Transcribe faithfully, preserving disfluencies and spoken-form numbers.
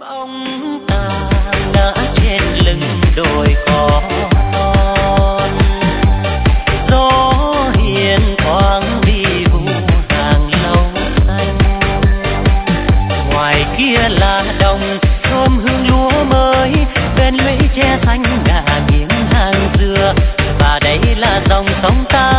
Bóng ta ngã trên lưng đồi cỏ non, gió hiền thoáng đi vụ hàng lâu xanh. Ngoài kia là đồng thơm hương lúa mới, bên lũy tre xanh ngả nghiêng hàng dừa, và đây là dòng sông ta